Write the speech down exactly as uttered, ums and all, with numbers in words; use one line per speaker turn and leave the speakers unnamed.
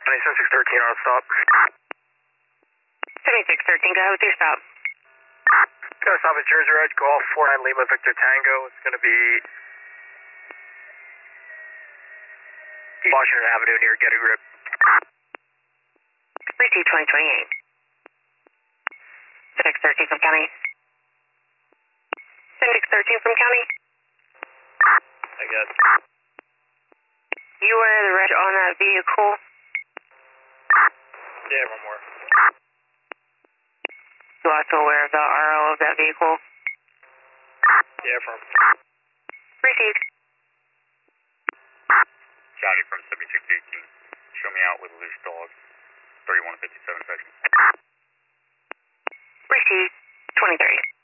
seventy-six thirteen on stop.
seventy-six thirteen, go with your stop.
Gonna stop at Jersey Ridge, Golf four nine Lima Victor Tango. It's gonna be Washington Avenue near Getty Grip.
Receive twenty twenty-eight. seventy-six thirteen from county. seventy-six thirteen from county.
I guess.
You were the reg on that vehicle?
Yeah, one more.
You also aware of the R O of that vehicle?
Yeah, from.
Received.
Johnny from seventy-six eighteen. Show me out with a loose dog. thirty-one fifty-seven seconds.
Received. twenty thirty.